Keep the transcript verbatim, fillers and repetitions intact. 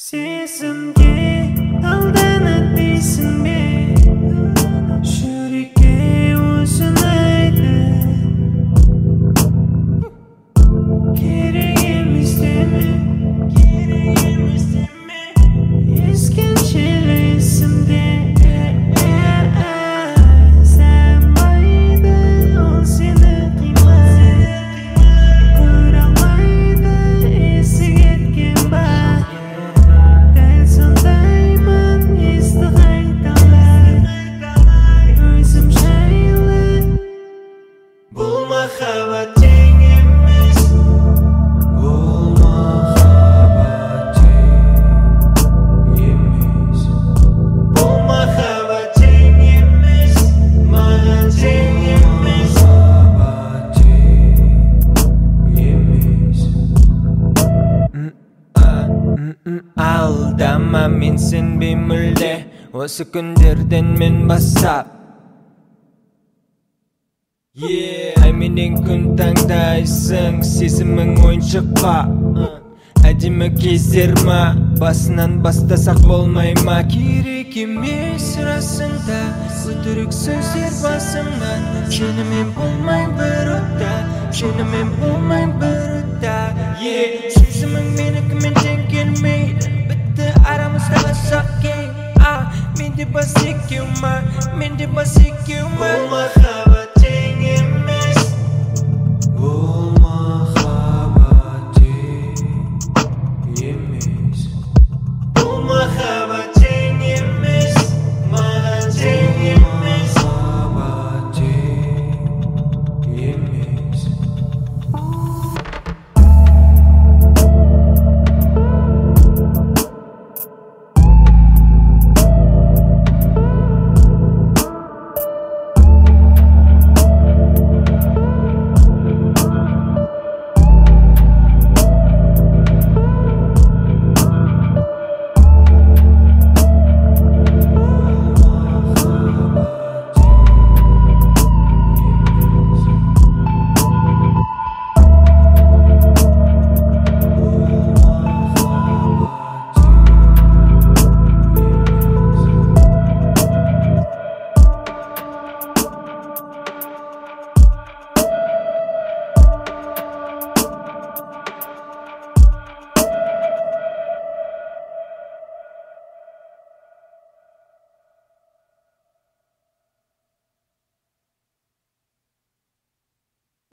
Сезімге алданып дейсің бе, жүрекке өзің айты. Керек емес деме, керек емес деме, ескеншел есімде. Сәнбайды ол сені қимай, көре алмайды есі кеткен ба. Дәл сондаймын есті қайталай, өзім жайлы. Бұл махаббат тең емес, бұл махаббат тең емес, бұл махаббат тең емес, маған тең емес, махаббат тең емес. Алдама, мен сенбеймін мүлде, осы күндерден мен бастап. Ай менен күн таңдайсың, сезімің ойыншық па? Әдемі кездер ма, басынан бастасақ болмай ма? Керек емес расында, өтірік сөздер басымнан. Шынымен болмай бір отта, шынымен болмай бір отта. Сезімің менікімен тең келмейді, бітті арамыздағы сақ кең. Менде бас екеу ма, менде бас екеу ма?